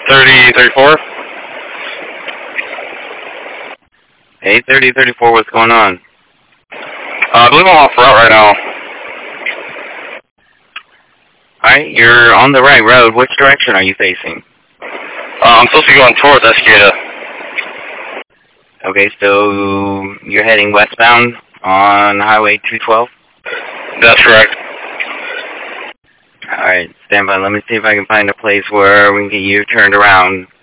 3034. Hey, 3034, what's going on? I believe I'm off route right now. Alright, you're on the right road. Which direction are you facing? I'm supposed to be going towards Escada. Okay, so you're heading westbound on Highway 212? That's correct. Alright, stand by. Let me see if I can find a place where we can get you turned around.